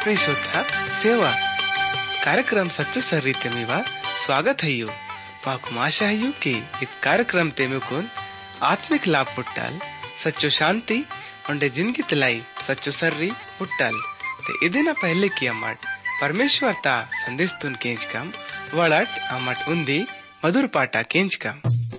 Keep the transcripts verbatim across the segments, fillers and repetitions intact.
ಶ್ರೋತ ಸೇವಾ कार्यक्रम सच्चो सर्री तेमीवा स्वागत है यू माकु आशा है यू कि इस कार्यक्रम तेमुकुन आत्मिक लाभ पुट्टाल सच्चो शांति उंडे जिंदगी तलाई सच्चो सर्री पुट्टाल ते इदिन पहले की अम्मट परमेश्वर ता संदेश तुन केंच कम वड़ट अम्मट उन्दी मधुर पाटा केंच कम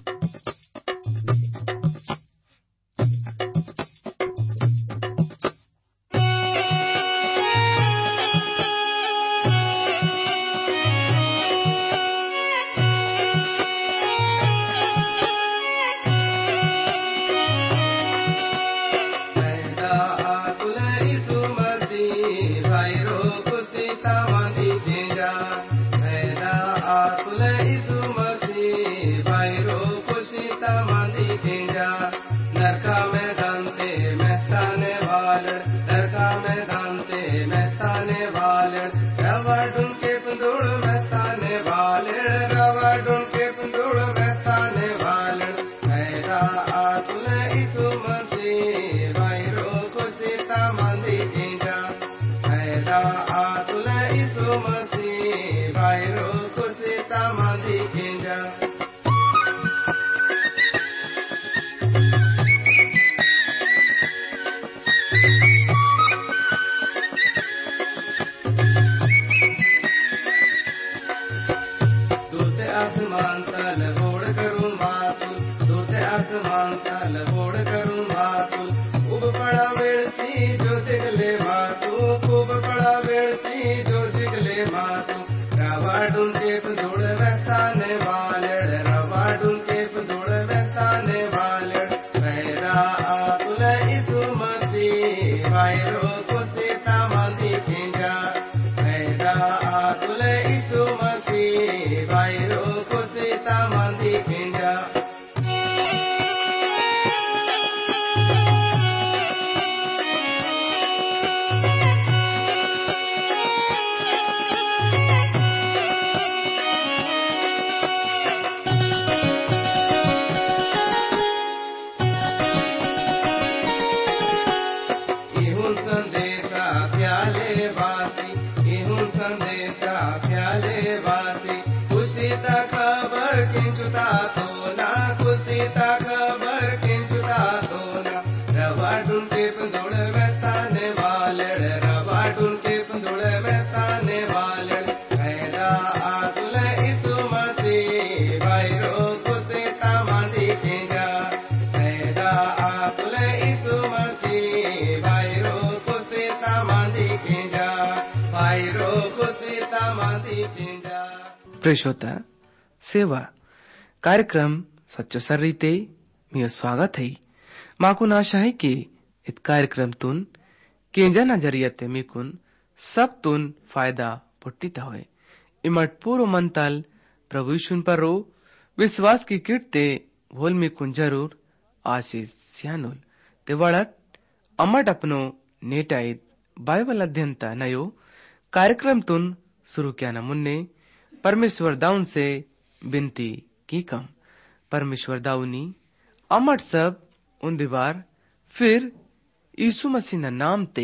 प्रेषोता सेवा कार्यक्रम सच्चो सर्रीते मियो स्वागत है माकु आशा है कि इत कार्यक्रम तुन केंजा नजरियते मिकुन सब तुन फायदा पुट्टिता होए इमट पूरो मंतल प्रभु यीशु पर रो विश्वास की किटते भोल मिकुन जरूर आशीष स्यानुल ते वड़ट अमट अपनो नेटाइद बाइबल अध्ययनता नयो कार्यक्रम तुन शुरू किया न मुन्ने परमेश्वर दाऊन से बिनती की कम परमेश्वर दाऊनी अमट सब उन दीवार फिर यीशु मसीह न नाम ते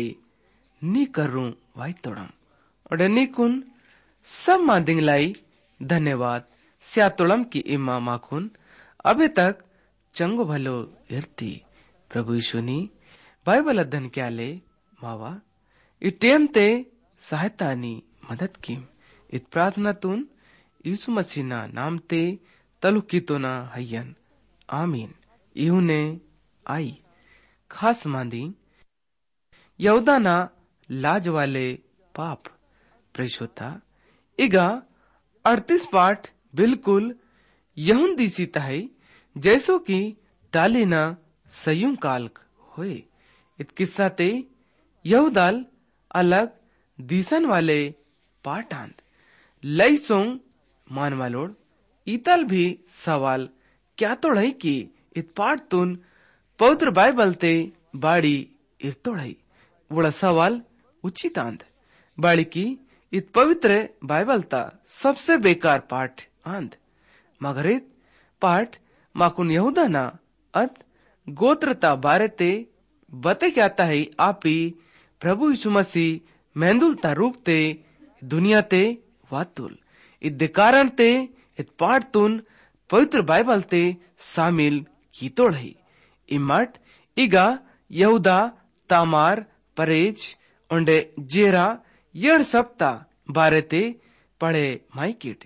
नी करूं वाई तोड़म और निकुन सब मां दिंगलाई धन्यवाद स्यातोड़म की इमा माकुन अभी तक चंगो भलो इरती प्रभु यीशु नी बाइबल अध्ययन क्या ले मावा इटेम ते सहायता नी मदद की इत प्रार्थना तुन यीशु मसीह ना नाम ते तलुकी तो ना हयन आमीन इहुने आई खास मांदी यहूदा ना लाज वाले पाप प्रेषोता इगा अड़तीस पाठ बिल्कुल यहुंदी सीता है जैसो की टाली ना सयुं काल्क होए इत किस्सा ते यहूदाल अलग दिसन वाले पाठांत लई सोंग मान वालोड इतल भी सवाल क्या तोड़ई की इत पाठ तुन पवित्र बाइबल ते बाड़ी इरतोड़ई वड़ा सवाल उचित आंध बाड़ी की इत पवित्र बाइबल ता सबसे बेकार पाठ आंध मगर इत पाठ माकुन यहूदा ना अत गोत्रता बारे ते बते क्या है आपी प्रभु यीशु मसीह मेहंदुल ता रूप ते दुनिया ते वातुल इद्दे कारण ते इत पाठ तुन पवित्र बाइबल ते शामिल की तोड़ है। इमट इगा यहूदा तामार परेज उंडे जेरा येड़ सप्ता बारे ते पढ़े माइकिट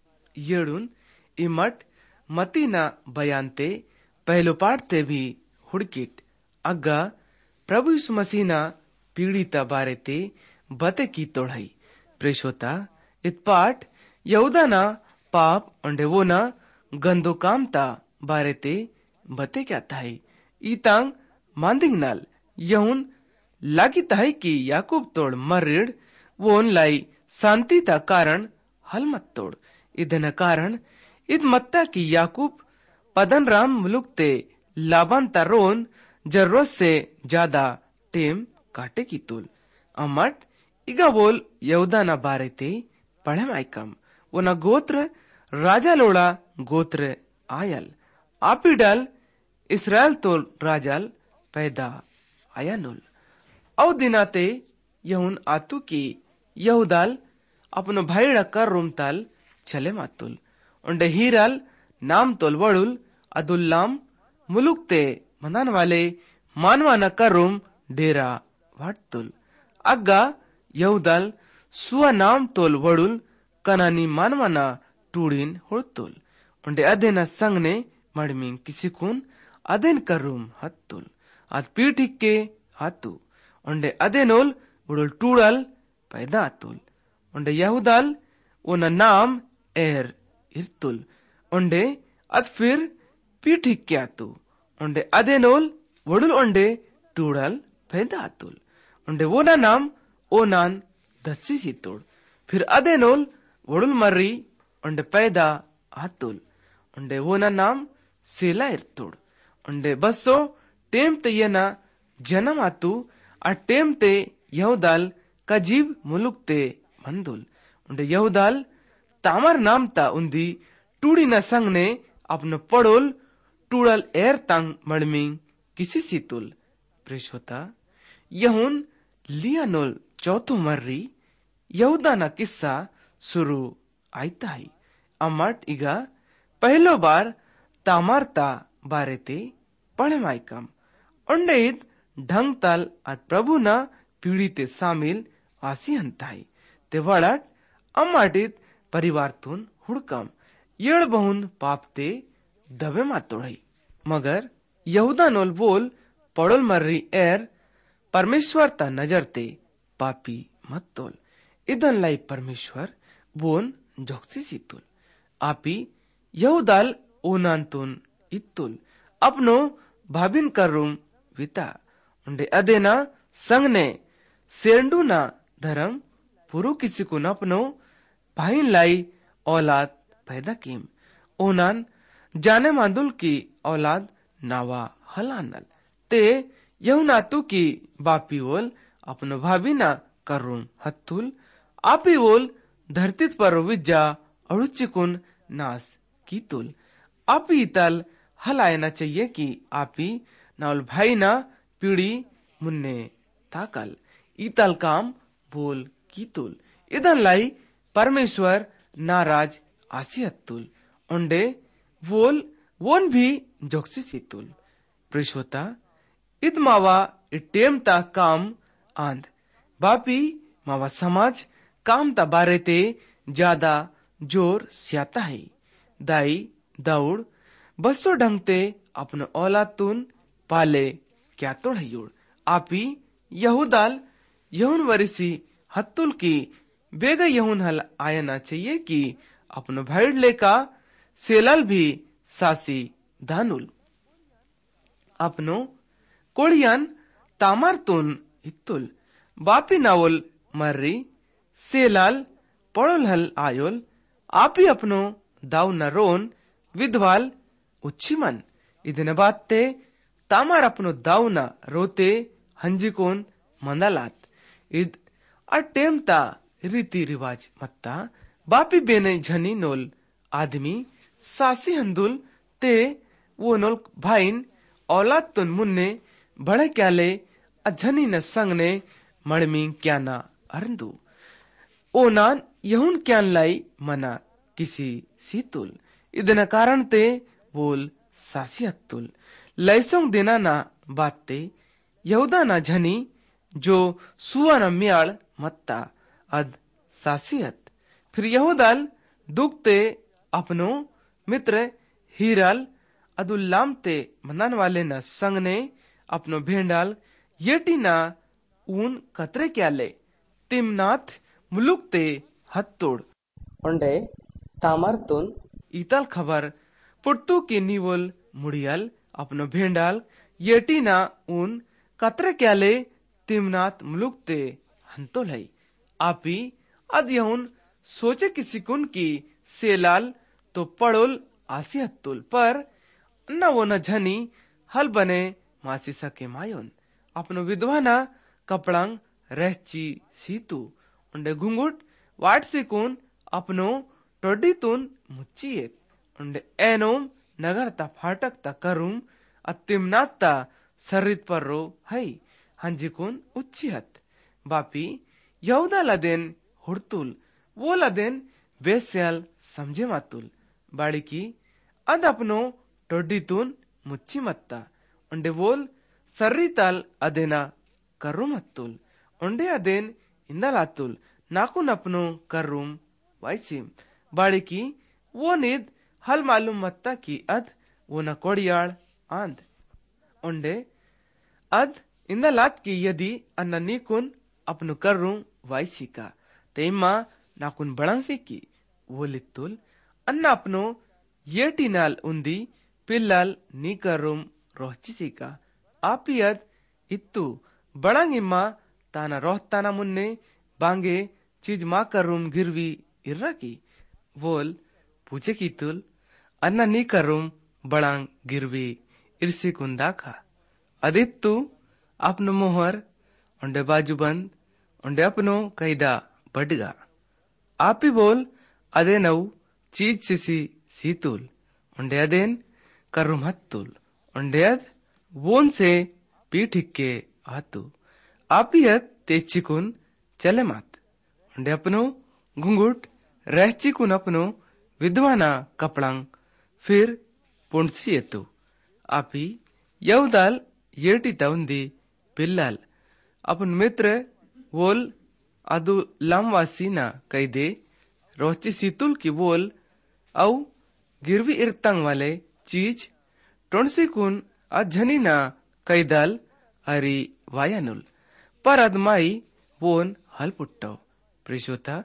येड़ुन इमट मतीना बयान ते पहलो पाठ ते भी हुड़किट अग्गा प्रभु यीशु मसीना पीड़िता बारे ते बते की तोड़ाई प्रेशोता इत पाठ यहूदा ना पाप उंडे वो ना गंदो कामता बारे ते बते क्या थाई ईतांग मांदिंग नाल यहुन लागी ताई की याकूब तोड़ मर्रिड वोन लाई शांति ता कारण हल मत तोड़ इदन कारण इद मत्ता की याकूब पदन राम मुलुक ते लाबान ता रोन जरूरत से ज्यादा टेम काटे की तुल अमट इगा बोल यहूदा ना बारे ते पढ़े माइकम वो ना गोत्र राजा लोड़ा गोत्र आयल आपिडल इसराइल तो राजल पैदा आया नुल औ दिनाते यहुन आतु की यहूदाल अपनो भाईड़ा कर रूमताल चले मातुल उंडे हीराल नाम तोल वड़ुल अदुल्लाम मुलुक ते मनान वाले मानवाना कर रूम डेरा वाटतुल अग्गा यहूदाल सुआ नाम तोल वड़ुल कनानी मानवाना टूड़ीन हुड़तुल उंडे अदेना संगने मड़मिंग किसी कुन अदेन कर रूम हत्तुल अद पीठिक के हातु उंडे अदेनोल वड़ुल टूड़ल पैदा अतुल उंडे यहूदाल उन नाम एर इरतुल उंडे अद फिर पीठिक के आतु उंडे अदेनोल वड़ुल उंडे टूड़ल पैदा अतुल उंडे वो ना नाम ओनान दस्सी सितुड़ फिर अदेनोल वड़ुल मर्री उंडे पैदा आतुल उंडे वो ना नाम सेला इरतुड़ उंडे बसो टेम ते येना जन्म आतु आ टेम ते यहूदाल कजीब मुलुक ते मंदुल उंडे यहूदाल तामर नाम ता उंदी टूड़ी न संग ने अपनो पड़ोल टूड़ल एर तंग मड़मिंग किसी सितुल प्रेशोता यहुन लियानोल चौथो मर्री यहूदा ना किस्सा शुरू आयता है अमट इगा पहलो बार तामरता बारे ते पढ़े माइकम उंडे इत ढंग तल अत प्रभु ना पीढ़ी ते शामिल आसी हंताई ते वड़ट अमाटित परिवार तुन हुड़कम येड़ बहुन पाप ते दबे मात तोड़ई मगर यहूदा नोल बोल पड़ोल मर्री एर परमेश्वर ता नजर ते पापी मत तोल इदन लाई परमेश्वर बोन जोक्सी सितुल आपी यहूदाल ओनान तुन इत्तुल अपनो भाबिन कर रूम विता उंडे अदेना संग ने सेंडू ना धर्म पुरु किसी को न अपनो भाईन लाई औलाद पैदा कीम ओनान जाने मांदुल की औलाद नावा हलानल ते यहुनातु की बापी ओल अपनो भाभी ना करूम हत्तुल आपी ओल धरतीत पर विज्जा अड़ुचिकुन नास कीतुल आपी इतल हलायना चाहिए कि आपी नाउल भाई ना पीड़ी मुन्ने ताकल इतल काम बोल कीतुल इदन लाई परमेश्वर नाराज आसियतुल उंडे वोल वोन भी जोक्सी सितुल प्रिशोता इद मावा इटेम ता काम आंध बापी मावा समाज काम ता बारे ते ज्यादा जोर स्याता है दाई दौड़ बसो ढंग ते अपनो औलाद तुन पाले क्या तोड़ युड़ आपी यहूदाल यहुन वरिसी हत्तुल की बेगा यहुन हल आयना चाहिए कि अपनो भाईड लेका सेलाल भी सासी धानुल अपनो कोड़ियन तामर तुन इत्तुल बापी नावल मर्री सेलाल पड़ोल हल आयोल आपी अपनो दाव न रोन विधवाल उच्छिमन इदन बात ते तामर अपनो दाव न रोते हंजिकोन मंदालात इद अटेम ता रीति रिवाज मत्ता बापी बेने झनी नोल आदमी सासी हंदुल ते वो नोल भाईन औलाद तुन मुन्ने बड़े क्याले अझनी न संग ने मड़मी क्या ना अरंदु ओ नान यहुन क्यान लाई मना किसी सीतुल इदना कारण ते बोल सासियतुल लैसोंग देना ना बाते यहुदा ना झनी जो सुवाना म्याल मत्ता अद सासियत फिर यहूदाल दुखते अपनो मित्र हीराल अदुल्लामते मनन वाले न संग ने अपनो भेंडाल येटी ना ऊन कतरे क्याले तिमनाथ मुलुकते हत्तोड़ उंडे तामरतुन इतल खबर पुट्टू की नीवल मुड़ियल अपनो भेंडाल येटी ना ऊन कतरे क्याले तिमनाथ मुलुकते हंतोल है आपी अद यहुन सोचे किसी कुन की सेलाल तो पड़ोल आसी हत्तुल पर न वो न झनी हल बने मासी सके मायोन अपनो विधवा ना कपड़ांग रहची सीतू उंडे घुंगुट वाट से कुन अपनो टोडी तुन मुच्चियत उंडे एनोम नगर ता फाटक ता करूम अतिमनात ता सरित पर रो है हंजी कुन उच्चियत बापी यहूदा लदेन हुड़तुल वो लदेन बेस्याल समझे मातुल बाड़ी की अद अपनो टोडी तुन मुच्ची मत्ता उंडे वोल सर्रीताल अदेना कर्रुम अत्तुल उंडे अदेन इंदलातुल नाकुन अपनो कर्रुम वाइसिम बाड़ी की वो निद हल मालूम मत्ता की अद वो न कोड़ियाल आंद उंडे अद इंदलात की यदि अन्ना नीकुन अपनो कर्रुम वाइसिका तेमा नाकुन बड़ांसी की वो लित्तुल अन्ना अपनो येटी नाल उंदी पिल्लाल नी कर्रुम रोहचिसिका आपियद इत्तु बड़ांग इम्मा ताना रोहताना मुन्ने बांगे चीज मा कर्रुम गिरवी इर्रा की वोल पूछे की तुल अन्ना नी कर्रुम बड़ांग गिरवी इर्सी कुंदाखा अदित्तु अपनो मोहर उंडे बाजूबंद उंडे अपनो कैदा बडगा आपी बोल अदे नऊ चीज सिसी सीतुल उंडे अदेन कर्रुम हत्तुल उंडे अद वोन से पीठिक्के आतु आपियत तेचिकुन चले मात उंडे अपनो घुंगुट रहचिकुन अपनो विद्वाना कपड़ांग फिर पुंडसियतु आपी यहुदाल येटी तवंदी पिल्लाल अपन मित्र वोल अदु लामवासी ना कैदे रोची सीतुल की बोल औ गिरवी इरतंग वाले चीज टोंसी कुन अझनी ना कैदाल अरी वायानुल पर अदमाई वोन हल पुट्टो प्रिशोता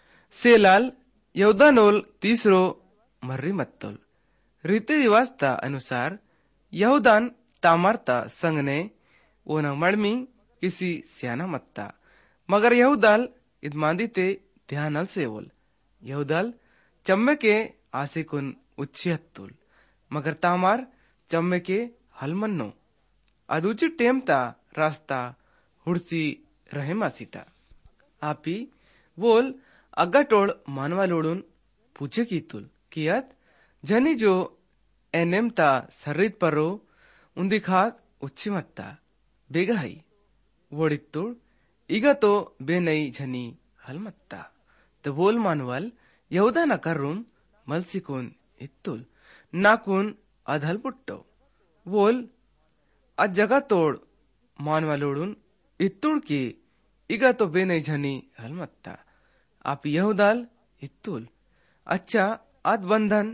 सेलाल यहुदानोल तीसरो मर्री मत्तोल रीति रिवाजता अनुसार यहुदान तामरता संग ने वो न मड़मी किसी सियाना मत्ता मगर यहुदाल इदमांदी ते ध्यानल से बोल यहुदाल चम्मे के आसिकुन उच्छियत्तुल मगर तामार चम्मे के हलमन्नो अदुची टेमता रास्ता हुड़सी रहे मासीता आपी बोल अग्गा टोड़ मानवा लोड़ुन पूछे की तुल कियत जनी जो एनेमता सर्रित परो उन्दी खाक उच्छी मत्ता बेगाई वोड़ित्तुड़ इगा तो बेनई झनी हलमत्ता तो बोल मानवल यहुदा न कर्रुम मलसिकुन इत्तुल नाकुन अधल पुट्टो बोल अज जगह तोड़ मानवालोड़ुन इत्तुड़ की इगा तो बेनई झनी हलमत्ता आप यहुदाल इत्तुल अच्छा अद बंधन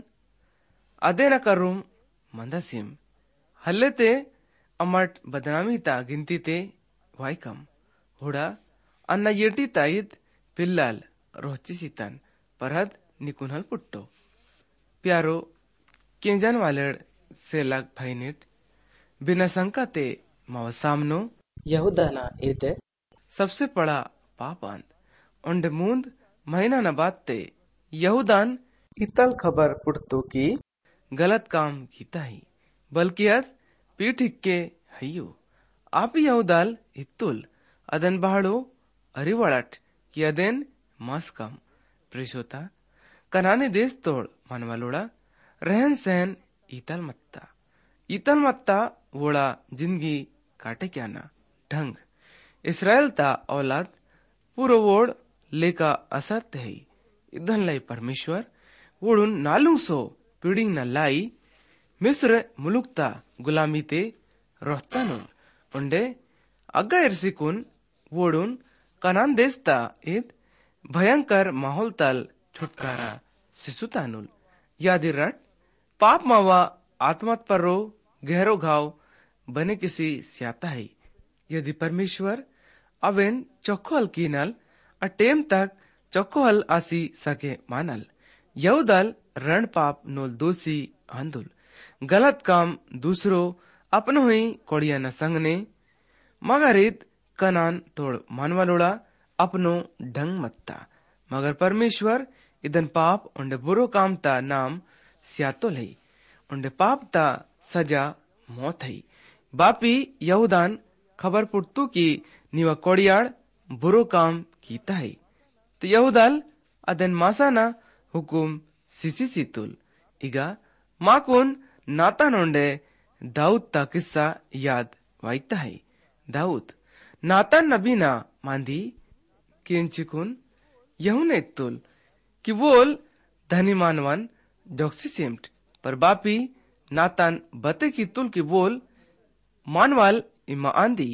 अदे न कर्रुम मंदसिम हल्ले ते अमट बदनामी ता गिनती ते वाइकम हुड़ा अन्ना येटी ताइद पिल्लाल रोची सीतन परहद निकुनहल पुट्टो प्यारो केंजन वालेड से लग भाईनिट बिना शंका ते माव सामनो यहुदाना इते सबसे बड़ा पापांत उंडे मूंद महीना न बात ते यहुदान इतल खबर पुट्टो की गलत काम कीता ही बल्कि अद पीठिक के हयो आप यहुदाल इत्तुल अदन बहाड़ो अरिवड़ट की अदेन मास्कम प्रिशोता कनाने देश तोड़ मनवालोड़ा रहन सहन ईतल मत्ता ईतल मत्ता वोड़ा जिंदगी काटे क्या ना ढंग इसराइल ता औलाद पुरो वोड लेका असत है इधन लाई परमेश्वर वोडून नालू सो पीडिंग न लाई मिस्र मुलुकता गुलामी ते रोहतानुल उंडे अग्गा इर्सिकुन वोडून कनान देस्ता ईद भयंकर माहौल तल छुटकारा सिसुतानुल यादिरट पाप मावा आत्मत पर्रो गहरो घाव बने किसी स्याता है यदि परमेश्वर अवेन चौखो हल कीनल अटेम तक चौखो हल आसी सके मानल यहुदल रण पाप नोल दोषी हंदुल गलत काम दूसरो अपनो ही कोड़िया न संगने मगरित कनान तोड़ मानवालोड़ा अपनो ढंग मत्ता मगर परमेश्वर इदन पाप उंडे बुरो काम ता नाम स्यातो लई उंडे पाप ता सजा मौत है बापी यहुदान खबर पुटतू की निवा कोड़ियाड़ बुरो काम कीता है तो यहुदाल अदन मासाना हुकुम सिसी सितुल इगा माकुन नाता नोंडे दाऊद ता किस्सा याद वाइता है दाऊद नातान नबी ना मांदी किंचिकुन यहुन इत्तुल कि वोल धनी मानवन जोक्सी सिमट पर बापी नातान बते की तुल की बोल मानवाल इमा आंदी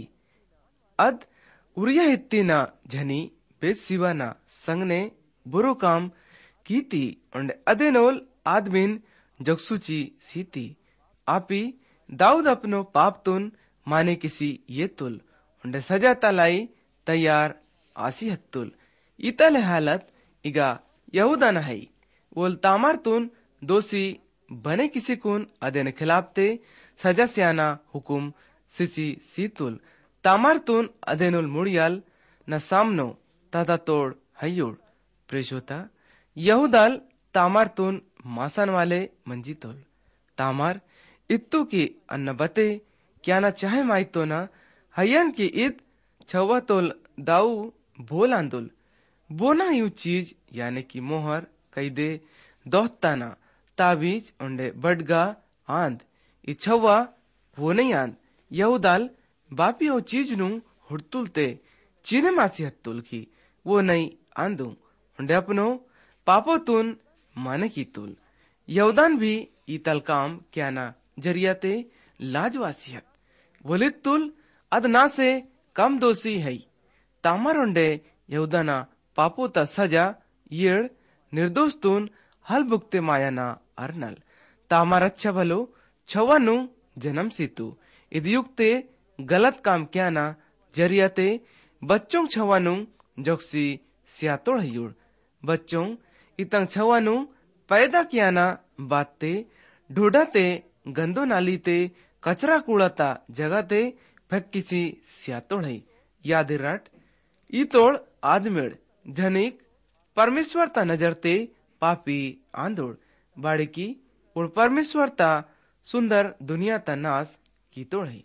अद उरिया हित्ती ना झनी बेत सिवा ना संगने बुरो काम कीती उंडे अदेनोल आदमीन जोक्सुची सीती आपी दाऊद अपनो पाप तुन माने किसी ये तुल उंडे सजा तलाई तैयार आसी हत्तुल इतले हालत इगा यहूदा न है वोल तामार तुन दोषी बने किसी कुन अदेन खिलाफते सजा सियाना हुकुम सिसी सीतुल तामार तुन अदेनुल मुड़ियाल न सामनो ताता तोड़ हयोड़ प्रेशोता यहूदाल तामार तुन मासन वाले मंजीतुल तामार इत्तु की अन्न बते क्या न चाहे माई तो न हयन की ईद छवा तोल दाऊ भोल आंदुल बोना यू चीज यानी कि मोहर कई दे दोहताना ताबीज उंडे बडगा आंद इच्छवा वो नहीं आंद यहुदाल बापी ओ चीज नु हुड़तुलते चीने मासी हत्तुल की वो नहीं आंदू उंडे अपनो पापो तुन माने की तुल यहुदान भी इतल काम क्या ना जरियाते लाजवासियत वलित तुल अदना से कम दोषी है तामर उंडे यहुदाना पापो ता सजा येड़ निर्दोष तुन हल बुकते मायाना अर्नल तामार अच्छा भलो छवानु जन्म सीतु इदयुक्ते गलत काम क्या ना जरियाते बच्चों छवानु जोक्सी सियातोड़ हयुड़ बच्चों इतंग छवानु पैदा किया ना बातते ढूढ़ाते गंदो नालीते कचरा कूड़ाता जगाते फेक किसी सियातोड़ है याद रट ई तोड़ आदमेड़ झनिक परमेश्वर ता नजरते पापी आंदोड़ बाड़े की और परमेश्वर ता सुंदर दुनिया ता नास की तोड़ है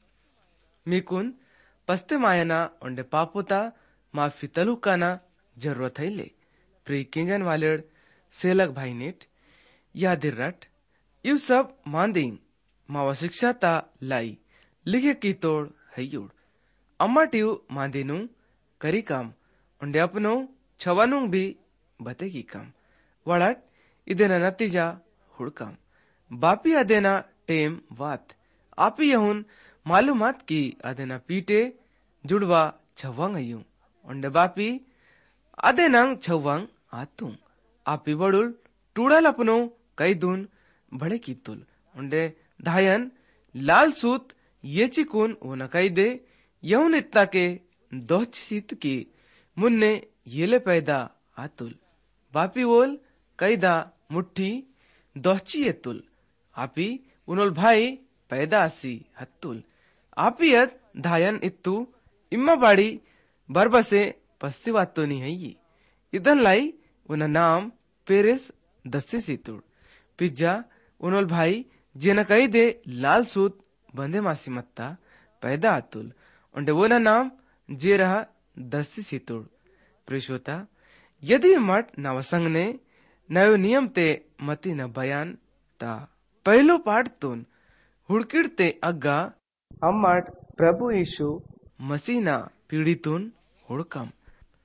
मिकुन पस्ते मायना उंडे पापोता माफी तलुकाना जरूरत है ले प्री किंजन वालेड़ सेलक भाई नेट यादिर रट यू सब मांदिंग मावा शिक्षा ता लाई लिखे की तोड़ है युड़ अम्मा टीव मांदिनु करी काम उंडे अपनो छवानु भी बते की काम वड़ट इदेना नतीजा हुड़काम बापी अदेना टेम वात आपी यहुन मालूमात की अदेना पीटे जुड़वा छवांग अयू उंडे बापी अदेनांग छवांग आतुंग आपी बड़ुल टूड़ल अपनो कई दून बड़े की तुल उंडे धायन लाल सूत ये चिकुन वो न कई दे यहुन इत्ता के दोच सीत की मुन्ने येले पैदा आतुल बापी वोल कैदा मुट्ठी दोची येतुल आपी उनोल भाई पैदा आसी हत्तुल आपी यद धायन इत्तु इम्मा बाड़ी बरबसे पस्सी वातो नहीं है ये इधन लाई उन नाम पेरिस दस्से सीतुड़ पिज्जा उनोल भाई जेना कई दे लाल सूत बंदे मासी मत्ता पैदा आतुल उंडे वो नाम जे रहा दस्सी सीतुड़ प्रेशोता यदि मठ नवसंग ने नयो नियम ते मती न बयान ता पहलो पाठ तुन हुड़किड़ते अग्गा अम्मट प्रभु यीशु मसीना पीड़ितुन हुड़कम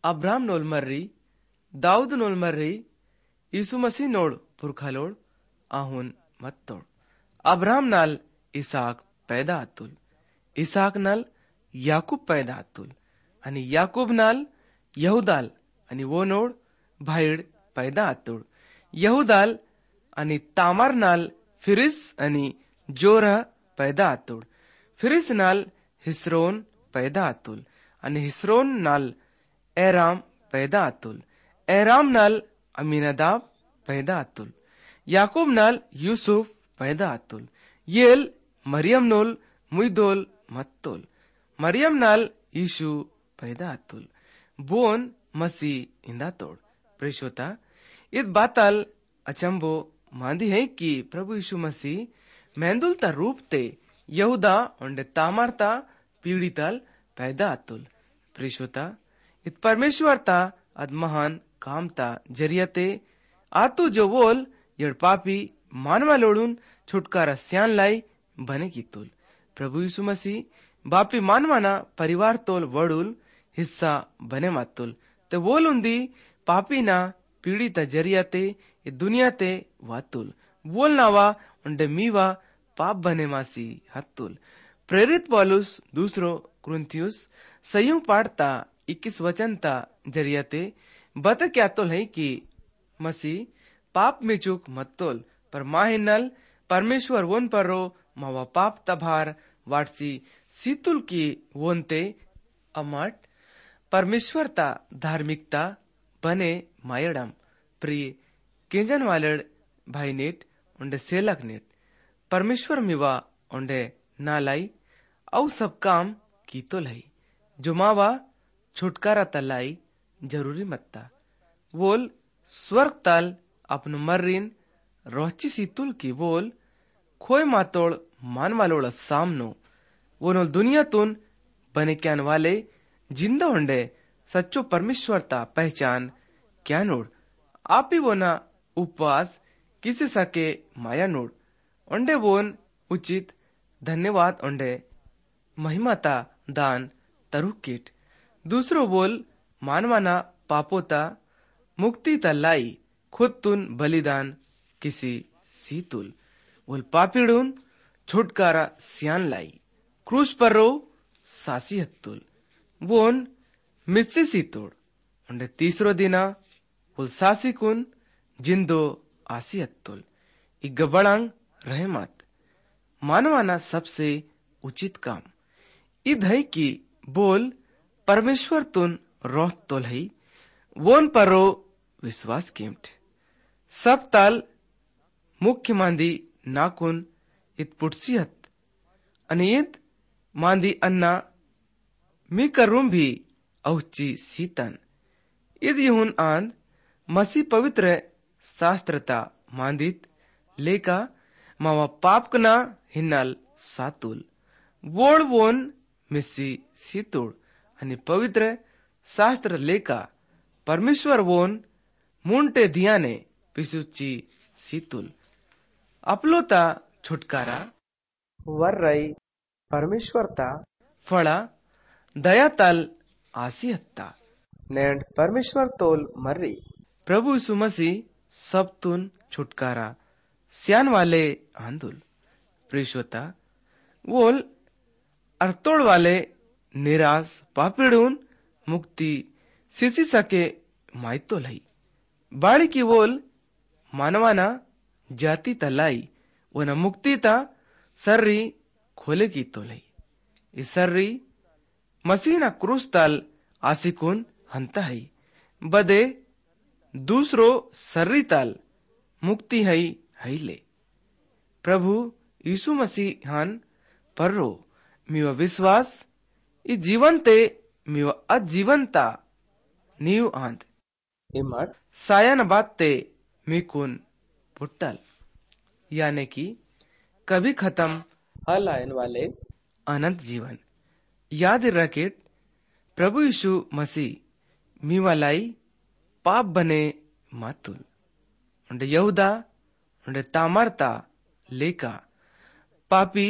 अब्राहम नोल मर्री दाऊद नोल मर्री यीशु मसीह नोड़ पुरखालोड़ आहून मत तोड़। अब्राहम नाल इसाक पैदा आतुल, इसाक नाल याकूब पैदा आतुल आणि याकूब नाल यहुदाल आणि वो नोड भाईड पैदा आतुळ। यहुदाल आणि तामार नाल फिरिस आणि जोरह पैदा आतुळ। फिरिस नाल हिस्रोन पैदा आतुल आणि हिस्रोन नाल एराम पैदा आतुल। एराम नाल अमीनादाब पैदा आतुल। याकूब नाल यूसुफ पैदा आतुल। येल मरियम नोल मुइदोल मत्तोल। मरियम नाल यीशु पैदा आतुल। बोन मसीह इंदा तोड़। प्रेषोता इत बाताल अचंबो मांदी है कि प्रभु यीशु मसीह मेहंदुलता रूप ते यहूदा और तामारता पीड़ितल पैदा आतुल। प्रेषोता इत परमेश्वरता अद महान कामता जरियते आतु जो बोल यड़ पापी मानवा लोड़ून छुटकारा स्यान लाई बने की तुल। प्रभु यीशु मसीह बापी मानवाना परिवार तोल वड़ुल हिस्सा बने मातुल ते वोलुंदी पापी ना पीड़ित जरियाते ये दुनिया ते वातुल वोल नावा उंडे मीवा पाप बने मासी हत्तुल। प्रेरित पौलुस दूसरो कुरिन्थियुस सयू पाठता इक्कीस वचनता जरियाते बत क्या तोल है कि मसीह पाप में चूक मत्तोल पर माहिनल परमेश्वर वोन पर रो मावा पाप तभार वाटसी सीतुल की वोनते अमट परमेश्वरता धार्मिकता बने मायडम प्रिय केंजन वालड़ भाई नेट उंडे सेलक नेट परमेश्वर मिवा उंडे नालाई औ सब काम की तो लाई जो मावा छुटकारा तलाई जरूरी मत्ता वोल स्वर्ग ताल अपन मर्रीन रोची सीतुल की वोल खोय मातोड़ मान वालोड़ सामनो वो दुनिया तुन बने क्यान वाले जिंदा उंडे सच्चो परमेश्वरता पहचान क्या नोड आप ही वो ना उपवास किसी सके माया नोड उंडे वोन उचित धन्यवाद उंडे महिमाता दान तरुक किट दूसरो बोल मानवाना पापोता मुक्ति तलाई खुद तुन बलिदान किसी सीतुल बोल पापिड़ून छुटकारा सियान लाई क्रूस पर रो सासी हत्तुल वोन मिस्सी सीतोड़ उंडे तीसरो दिना बोल सासी कुन जिंदो आसी हत्तुल इग बड़ांग रहमत मानवाना सबसे उचित काम इध है कि बोल परमेश्वर तुन रोह तोल है वोन परो विश्वास कीमट सब ताल मुख्य मांदी नाकुन इत पुटसियत अनियत मांदी अन्ना मी करूम भी औची सीतन इद यहुन आंद मसी पवित्र शास्त्रता मांदित लेका मावा पापकना हिन्नल सातुल वोड वोन मिस्सी सीतुड़ आणि पवित्र शास्त्र लेका परमेश्वर वोन मुंटे धियाने पिसुची सीतुल अपलोता छुटकारा वर रई परमेश्वरता फळा दयाताल आसी हत्ता नेंड परमेश्वर तोल मर्री प्रभु यीशु मसीह सब तुन छुटकारा स्यान वाले आंदुल प्रेषोता वोल अर्थोड़ वाले निराश पापिड़ून मुक्ति सिसी सके मायतो लाई बाड़ी की वोल मानवाना जाति तलाई वना मुक्ति ता सर्री खोले की तो लाई इस सर्री मसीना क्रूस ताल आसिकुन हंता है बदे दूसरो सर्री ताल मुक्ति है है ले प्रभु यीशु मसीह हन पर्रो मिव विश्वास इ जीवन ते मिव अजीवनता नीव आंद इमट सायन बात ते मिकुन पुट्टल यानी कि कभी खत्म हलायन वाले अनंत जीवन याद रखेट प्रभु यीशु मसीह मीवालाई पाप बने मातुल उंडे यहूदा उंडे तामारता लेका पापी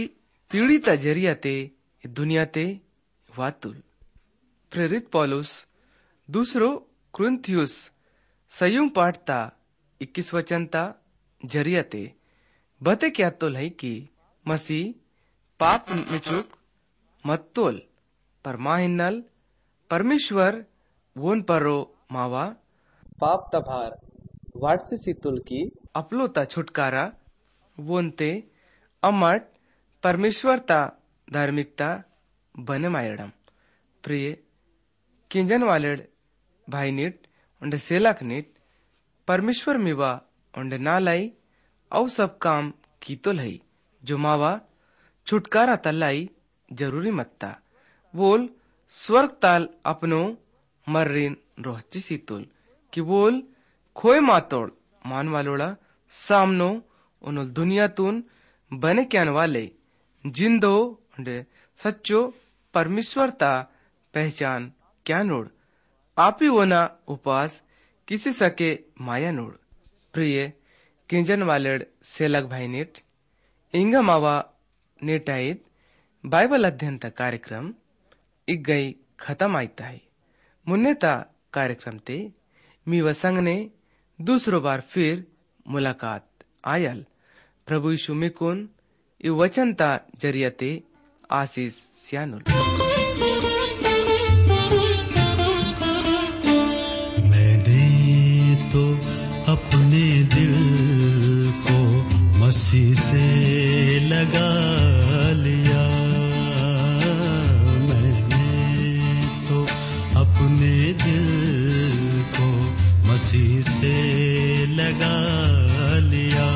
पीड़िता जरियाते दुनियाते वातुल प्रेरित पौलुस दूसरो कुरिन्थियुस संयुक्त पाठता इक्कीस वचनता जरियते बते क्या तोल है कि मसीह पाप मिचुक मत्तोल पर माहिन्नल परमेश्वर वोन परो मावा पाप तभार वाटसे सितुल की अपलोता छुटकारा वोनते अमट परमेश्वरता धार्मिकता बने मायडम प्रिय किंजन वालेड भाई नीट उन्हें सेलाक नीट परमेश्वर मिवा उन्हें नालाई औ सब काम की तो लई जो मावा छुटकारा तलाई जरूरी मत्ता बोल स्वर्ग ताल अपनो मर्रीन रोहची सीतुल कि बोल खोए मातोड़ मान वालोड़ा सामनो उन दुनिया तून बने क्यान वाले जिंदो उन्हें सच्चो परमेश्वरता पहचान क्या नोड़ आप ही वोना उपास किसी सके माया नोड़ प्रिय किंजन वालेड सेलक भाई नेट इंगा मावा नेटाइत बाइबल अध्ययन ता कार्यक्रम इक गई खत्म आयता है मुन्नेता कार्यक्रम ते मी वसंग ने दूसरो बार फिर मुलाकात आयल प्रभु यीशु मिकुन इ वचनता जरियते आशीष स्यानुल मैंने तो अपने दिल को मसीह से लगा लिया मैंने तो अपने दिल को मसीह से लगा लिया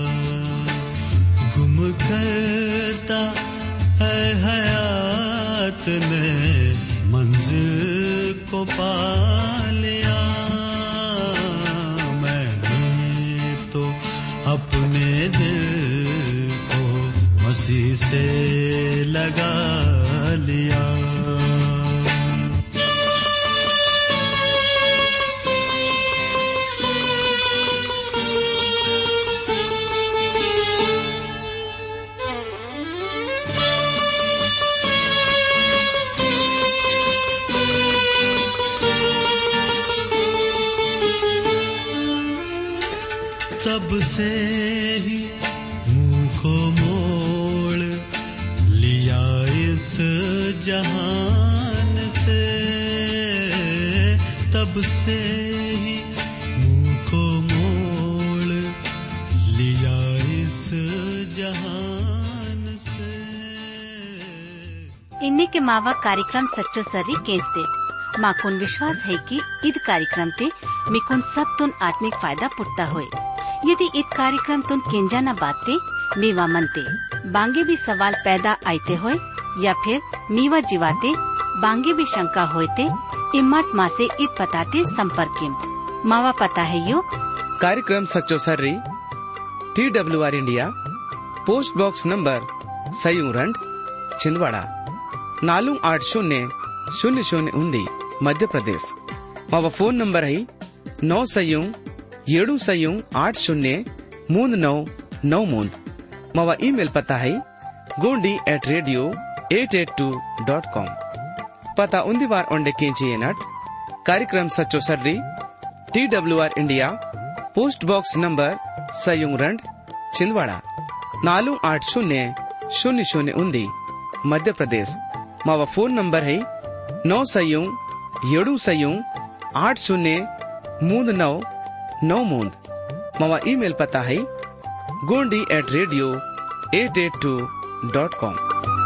गुम करता है हयात ने मंजिल को पा लिया मैंने तो अपने दिल को मसीह से लगा लिया तब से ही मुंह को मोड़ लिया इस जहान से तब से ही मुंह को मोड़ लिया इस जहान से इन्हीं के मावा कार्यक्रम सच्चो सर्री केंसते माकुन विश्वास है कि इद कार्यक्रम ते मिकुन सब तुन आत्मिक फायदा पुटता होए यदि इत कार्यक्रम तुम केंजा न बाते मीवा मनते बांगे भी सवाल पैदा आते होए या फिर मीवा जीवाते बांगे भी शंका होते इम्मत माँ से इत पताते संपर्क मावा पता है यो कार्यक्रम सच्चो सर्री T W R India post box number सयूरंड छिंदवाड़ा नालू आठ शून्य शून्य शून्य उन्दी मध्य प्रदेश मावा फोन नंबर है नौ सयू ಏಳು ಸಯೂ ಆಟ್ ಶೂನ್ಯ ಮೂನ್ ನೌ ನೌ ಮೂನ್ ಮಾವ ಇಮೇಲ್ ಪता है Gondi at radio at at two dot com पता उन्दी बार ओंडे केंची एनट कार्यक्रम सच्चो सर्री T W R India post box number सयूरंड छिंदवाड़ा नालू आठ शून्य शून्य शून्य उन्दी मध्य प्रदेश मावा फोन नंबर है नौ सयू ಏಳು ಸಯೂ आठ शून्य मून नौ नौ मूंद मावा ईमेल पता है Gondi at radio at at two dot com.